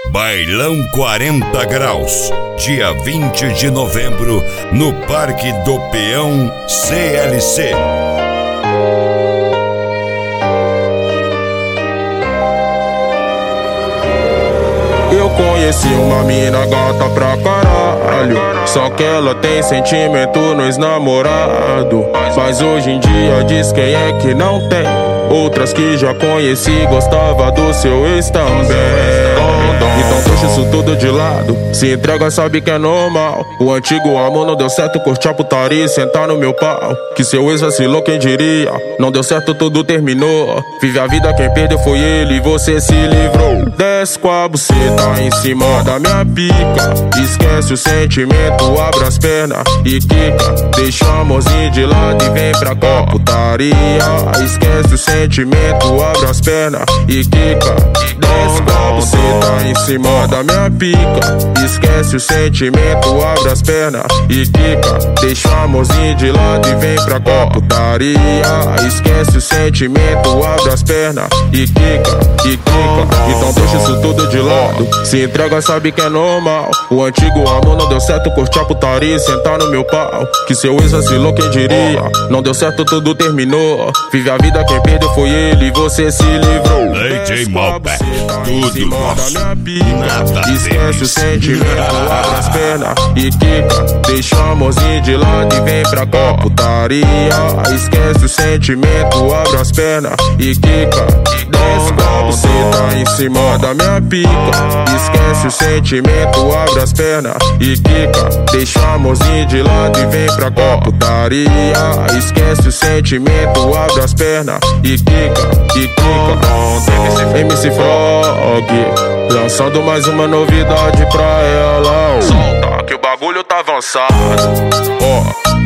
Bailão 40 Graus, dia 20 de novembro, no Parque do Peão CLC. Eu conheci uma mina gata pra caralho, só que ela tem sentimento nos namorados. Mas hoje em dia diz quem é que não tem. Outras que já conheci gostava do seu ex também. Então deixa isso tudo de lado, se entrega, sabe que é normal. O antigo amor não deu certo, curte a putaria e sentar no meu pau. Que seu ex vacilou, quem diria? Não deu certo, tudo terminou. Vive a vida, quem perdeu foi ele e você se livrou. Desce com a buceta em cima da minha pica, esquece o sentimento, abre as pernas e quica. Deixa o amorzinho de lado e vem pra cá, putaria. Esquece o sentimento, abre as pernas e quica. Desce com a buceta em cima da minha pica, esquece o sentimento, abre as pernas e quica. Deixa o amorzinho de lado e vem pra cá, putaria. Esquece o sentimento, abre as pernas e quica, e quica. Então deixa isso tudo de lado, se entrega, sabe que é normal. O antigo amor não deu certo, curte a putaria e sentar no meu pau. Que seu ex vacilou, quem diria? Não deu certo, tudo terminou. Vive a vida, quem perdeu foi ele e você se livrou. DJ Malbec, tudo nosso, nada esquece o sentimento, abre as pernas e quica. Deixa o amorzinho de lado e vem pra cá, putaria. Esquece o sentimento, abre as pernas e quica. Desce com a buceta em cima da minha pica, esquece o sentimento, abre as pernas e quica. Deixa o amorzinho de lado e vem pra cá, putaria. Esquece o sentimento, abre as pernas e quica, e quica. MC Frog, lançando mais uma novidade pra ela. Solta que o bagulho tá avançado.